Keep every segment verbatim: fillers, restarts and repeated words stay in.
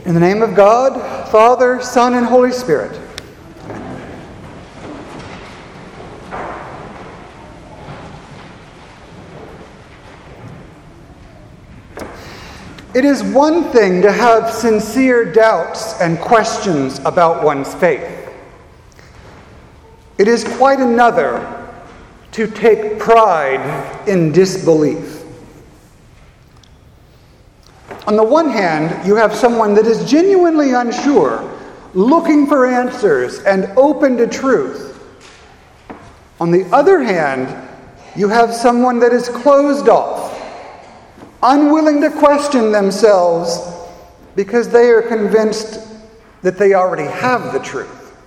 In the name of God, Father, Son, and Holy Spirit. It is one thing to have sincere doubts and questions about one's faith. It is quite another to take pride in disbelief. On the one hand, you have someone that is genuinely unsure, looking for answers and open to truth. On the other hand, you have someone that is closed off, unwilling to question themselves because they are convinced that they already have the truth.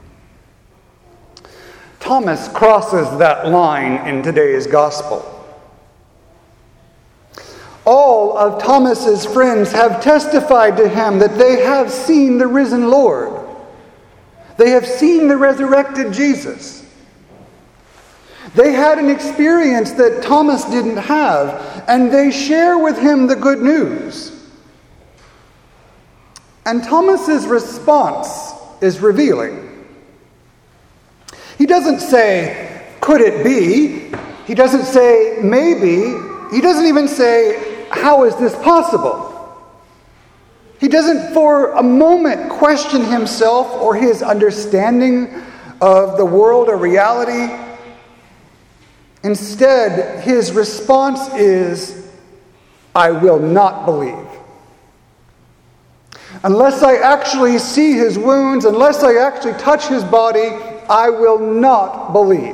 Thomas crosses that line in today's gospel. All of Thomas's friends have testified to him that they have seen the risen Lord. They have seen the resurrected Jesus. They had an experience that Thomas didn't have, and they share with him the good news. And Thomas's response is revealing. He doesn't say, "Could it be?" He doesn't say, "Maybe." He doesn't even say, "How is this possible?" He doesn't for a moment question himself or his understanding of the world or reality. Instead, his response is, "I will not believe. Unless I actually see his wounds, unless I actually touch his body, I will not believe."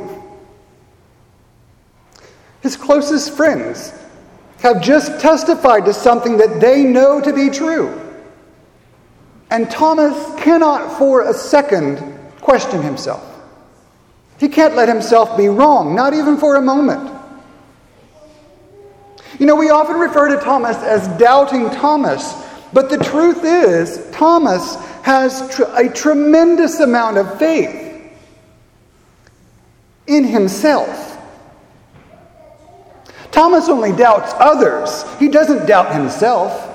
His closest friends have just testified to something that they know to be true. And Thomas cannot for a second question himself. He can't let himself be wrong, not even for a moment. You know, we often refer to Thomas as doubting Thomas, but the truth is, Thomas has tr- a tremendous amount of faith in himself. Thomas only doubts others. He doesn't doubt himself.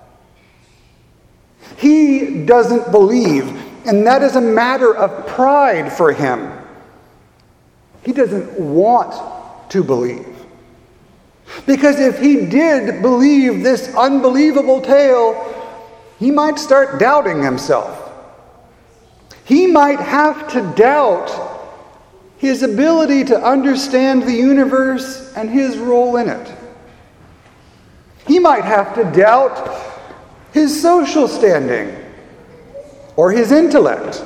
He doesn't believe, and that is a matter of pride for him. He doesn't want to believe. Because if he did believe this unbelievable tale, he might start doubting himself. He might have to doubt his ability to understand the universe and his role in it. He might have to doubt his social standing or his intellect.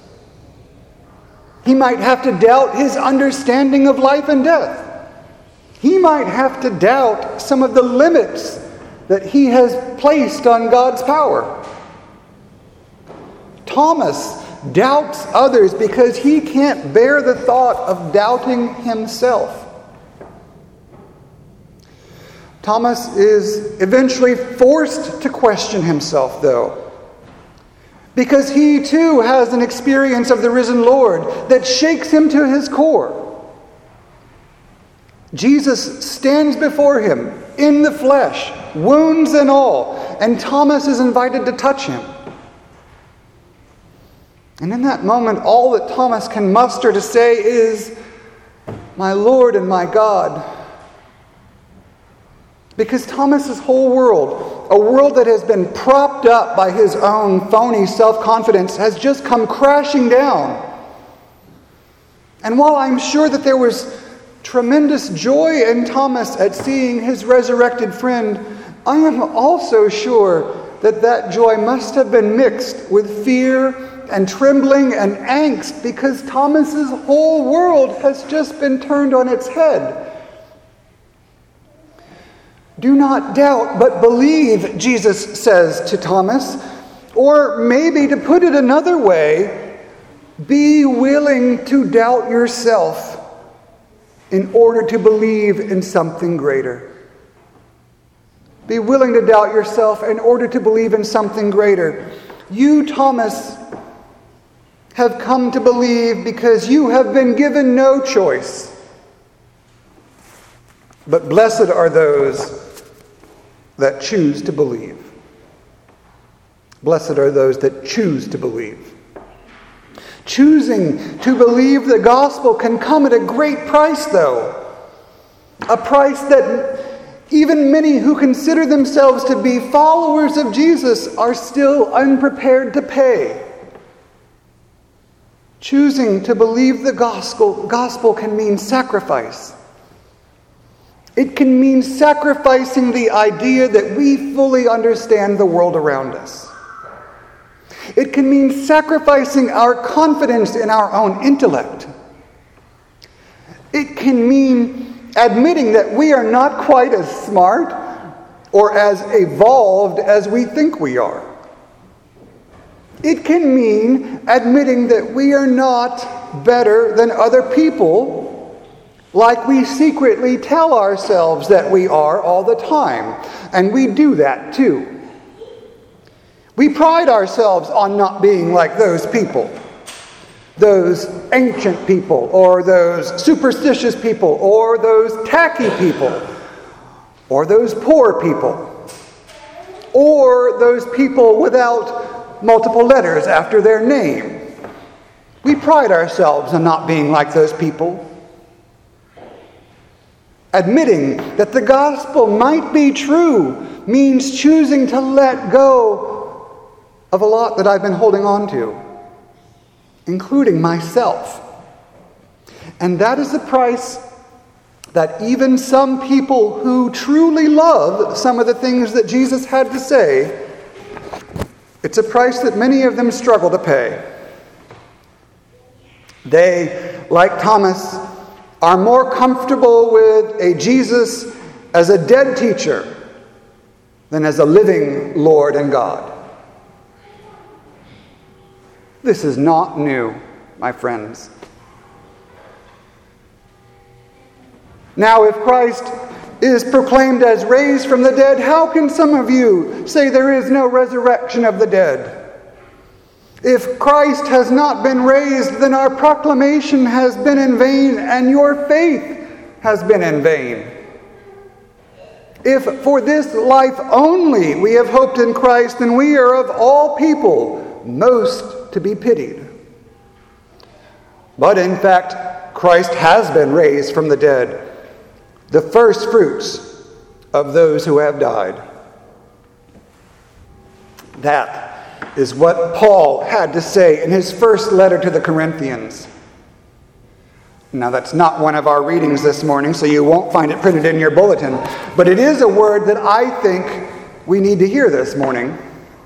He might have to doubt his understanding of life and death. He might have to doubt some of the limits that he has placed on God's power. Thomas doubts others because he can't bear the thought of doubting himself. Thomas is eventually forced to question himself, though, because he too has an experience of the risen Lord that shakes him to his core. Jesus stands before him in the flesh, wounds and all, and Thomas is invited to touch him. And in that moment, all that Thomas can muster to say is, "My Lord and my God." Because Thomas's whole world, a world that has been propped up by his own phony self-confidence, has just come crashing down. And while I'm sure that there was tremendous joy in Thomas at seeing his resurrected friend, I am also sure that that joy must have been mixed with fear and trembling and angst, because Thomas's whole world has just been turned on its head. "Do not doubt, but believe," Jesus says to Thomas. Or maybe, to put it another way, be willing to doubt yourself in order to believe in something greater. Be willing to doubt yourself in order to believe in something greater. You, Thomas, have come to believe because you have been given no choice. But blessed are those that choose to believe. Blessed are those that choose to believe. Choosing to believe the gospel can come at a great price, though. A price that even many who consider themselves to be followers of Jesus are still unprepared to pay. Choosing to believe the gospel, gospel can mean sacrifice. It can mean sacrificing the idea that we fully understand the world around us. It can mean sacrificing our confidence in our own intellect. It can mean admitting that we are not quite as smart or as evolved as we think we are. It can mean admitting that we are not better than other people, like we secretly tell ourselves that we are all the time. And we do that too. We pride ourselves on not being like those people, those ancient people, or those superstitious people, or those tacky people, or those poor people, or those people without multiple letters after their name. We pride ourselves on not being like those people. Admitting that the gospel might be true means choosing to let go of a lot that I've been holding on to, including myself. And that is the price that even some people who truly love some of the things that Jesus had to say, it's a price that many of them struggle to pay. They, like Thomas, are more comfortable with a Jesus as a dead teacher than as a living Lord and God. This is not new, my friends. Now, if Christ is proclaimed as raised from the dead, how can some of you say there is no resurrection of the dead? If Christ has not been raised, then our proclamation has been in vain, and your faith has been in vain. If for this life only we have hoped in Christ, then we are of all people most to be pitied. But in fact, Christ has been raised from the dead, the first fruits of those who have died. That is what Paul had to say in his first letter to the Corinthians. Now, that's not one of our readings this morning, so you won't find it printed in your bulletin, but it is a word that I think we need to hear this morning.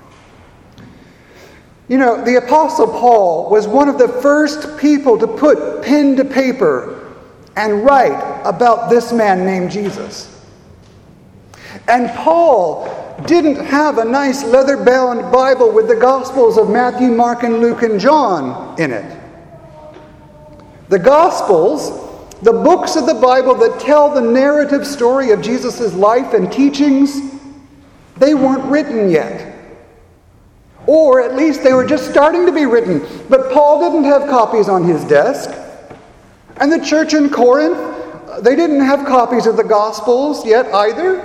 You know, the Apostle Paul was one of the first people to put pen to paper and write about this man named Jesus. And Paul didn't have a nice leather-bound Bible with the Gospels of Matthew, Mark, and Luke, and John in it. The Gospels, the books of the Bible that tell the narrative story of Jesus' life and teachings, they weren't written yet. Or at least they were just starting to be written. But Paul didn't have copies on his desk. And the church in Corinth, they didn't have copies of the Gospels yet either.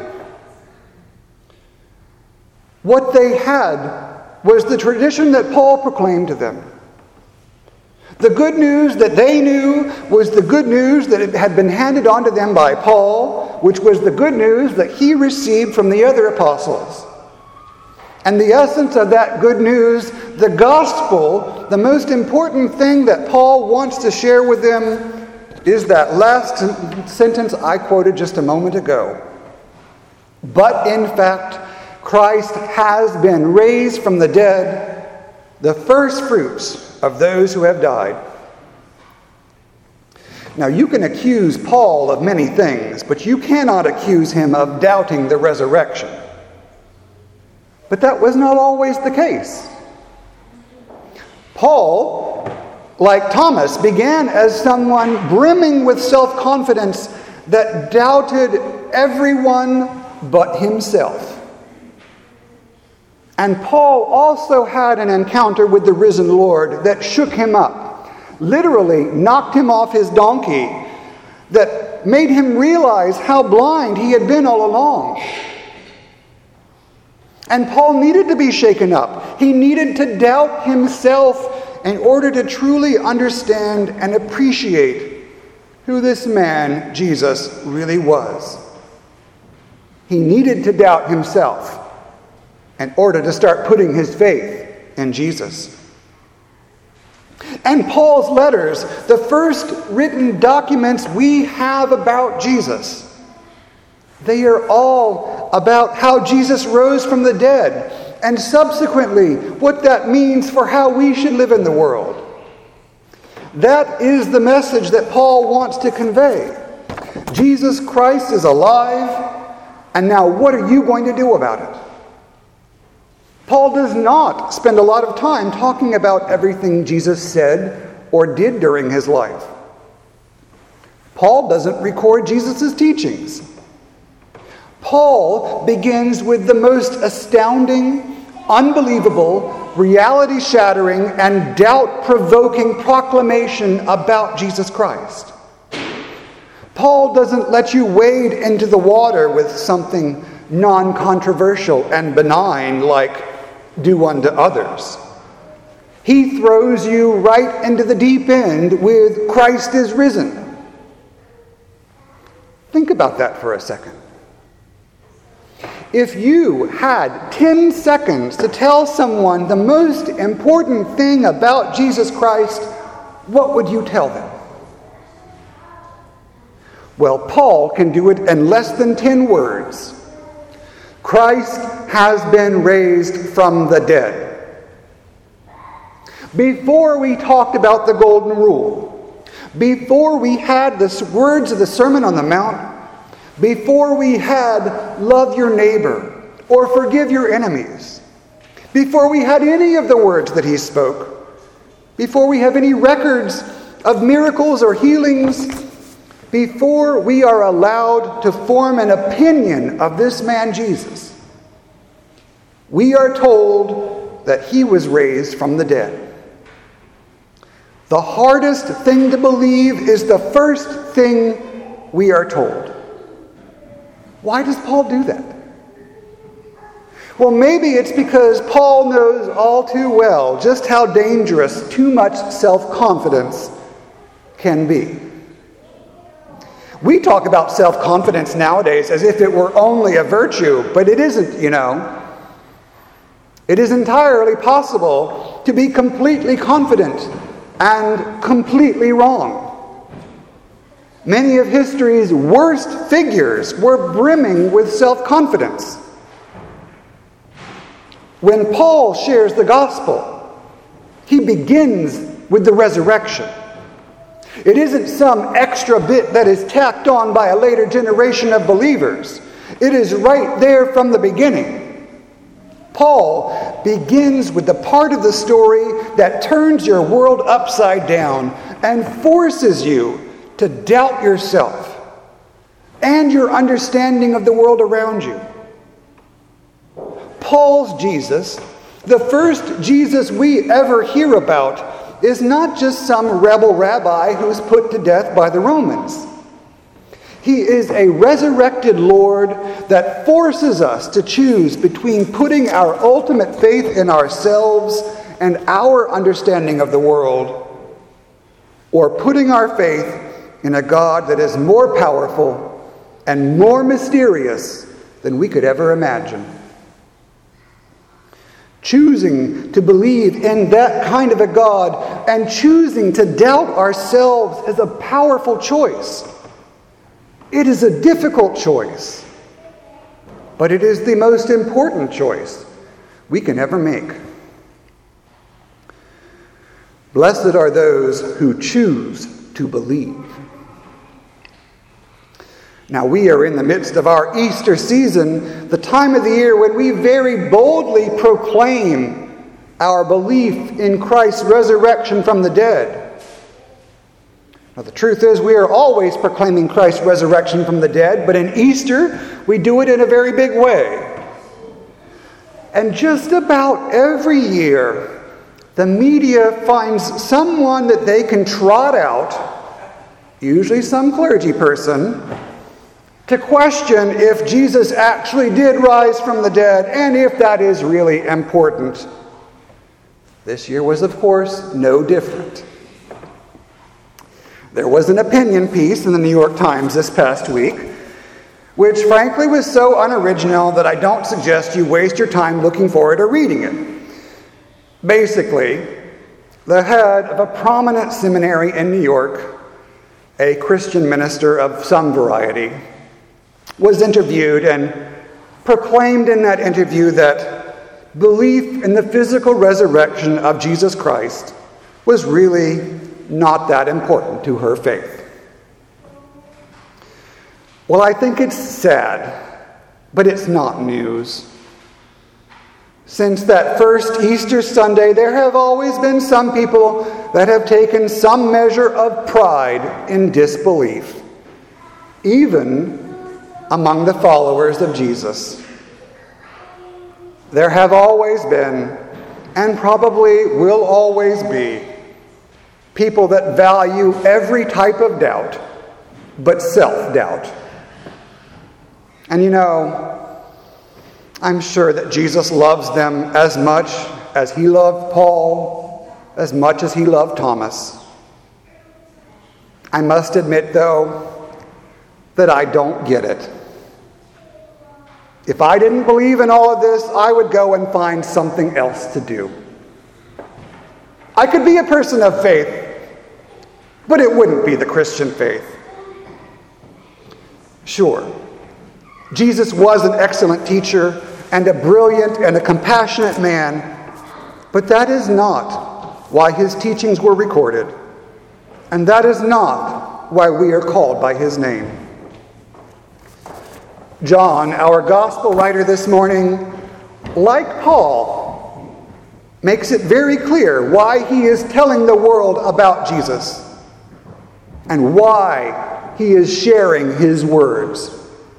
What they had was the tradition that Paul proclaimed to them. The good news that they knew was the good news that had been handed on to them by Paul, which was the good news that he received from the other apostles. And the essence of that good news, the gospel, the most important thing that Paul wants to share with them is that last sentence I quoted just a moment ago. But in fact, Christ has been raised from the dead, the first fruits of those who have died. Now, you can accuse Paul of many things, but you cannot accuse him of doubting the resurrection. But that was not always the case. Paul, like Thomas, began as someone brimming with self-confidence that doubted everyone but himself. And Paul also had an encounter with the risen Lord that shook him up, literally knocked him off his donkey, that made him realize how blind he had been all along. And Paul needed to be shaken up. He needed to doubt himself in order to truly understand and appreciate who this man, Jesus, really was. He needed to doubt himself in order to start putting his faith in Jesus. And Paul's letters, the first written documents we have about Jesus, they are all about how Jesus rose from the dead, and subsequently what that means for how we should live in the world. That is the message that Paul wants to convey. Jesus Christ is alive, and now what are you going to do about it? Paul does not spend a lot of time talking about everything Jesus said or did during his life. Paul doesn't record Jesus' teachings. Paul begins with the most astounding, unbelievable, reality-shattering, and doubt-provoking proclamation about Jesus Christ. Paul doesn't let you wade into the water with something non-controversial and benign like do unto others. He throws you right into the deep end with Christ is risen. Think about that for a second. If you had ten seconds to tell someone the most important thing about Jesus Christ, what would you tell them? Well, Paul can do it in less than ten words. Christ has been raised from the dead. Before we talked about the golden rule, before we had the words of the Sermon on the Mount, before we had love your neighbor or forgive your enemies, before we had any of the words that he spoke, before we have any records of miracles or healings, before we are allowed to form an opinion of this man Jesus, we are told that he was raised from the dead. The hardest thing to believe is the first thing we are told. Why does Paul do that? Well, maybe it's because Paul knows all too well just how dangerous too much self-confidence can be. We talk about self-confidence nowadays as if it were only a virtue, but it isn't, you know. It is entirely possible to be completely confident and completely wrong. Many of history's worst figures were brimming with self-confidence. When Paul shares the gospel, he begins with the resurrection. It isn't some extra bit that is tacked on by a later generation of believers. It is right there from the beginning. Paul begins with the part of the story that turns your world upside down and forces you to doubt yourself and your understanding of the world around you. Paul's Jesus, the first Jesus we ever hear about, is not just some rebel rabbi who was put to death by the Romans. He is a resurrected Lord that forces us to choose between putting our ultimate faith in ourselves and our understanding of the world, or putting our faith in a God that is more powerful and more mysterious than we could ever imagine. Choosing to believe in that kind of a God and choosing to doubt ourselves is a powerful choice. It is a difficult choice, but it is the most important choice we can ever make. Blessed are those who choose to believe. Now, we are in the midst of our Easter season, the time of the year when we very boldly proclaim our belief in Christ's resurrection from the dead. Now, the truth is we are always proclaiming Christ's resurrection from the dead, but in Easter, we do it in a very big way. And just about every year, the media finds someone that they can trot out, usually some clergy person, to question if Jesus actually did rise from the dead and if that is really important. This year was, of course, no different. There was an opinion piece in the New York Times this past week, which frankly was so unoriginal that I don't suggest you waste your time looking for it or reading it. Basically, the head of a prominent seminary in New York, a Christian minister of some variety, was interviewed and proclaimed in that interview that belief in the physical resurrection of Jesus Christ was really not that important to her faith. Well, I think it's sad, but it's not news. Since that first Easter Sunday, there have always been some people that have taken some measure of pride in disbelief, even among the followers of Jesus. There have always been, and probably will always be, people that value every type of doubt, but self-doubt. And you know, I'm sure that Jesus loves them as much as he loved Paul, as much as he loved Thomas. I must admit, though, that I don't get it. If I didn't believe in all of this, I would go and find something else to do. I could be a person of faith, but it wouldn't be the Christian faith. Sure, Jesus was an excellent teacher and a brilliant and a compassionate man, but that is not why his teachings were recorded, and that is not why we are called by his name. John, our gospel writer this morning, like Paul, makes it very clear why he is telling the world about Jesus and why he is sharing his words.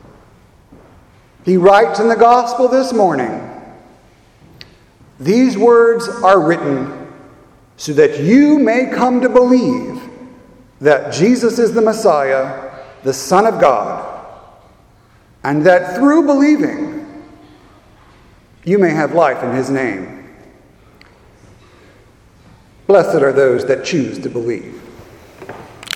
He writes in the gospel this morning, "These words are written so that you may come to believe that Jesus is the Messiah, the Son of God, and that through believing, you may have life in his name. Blessed are those that choose to believe."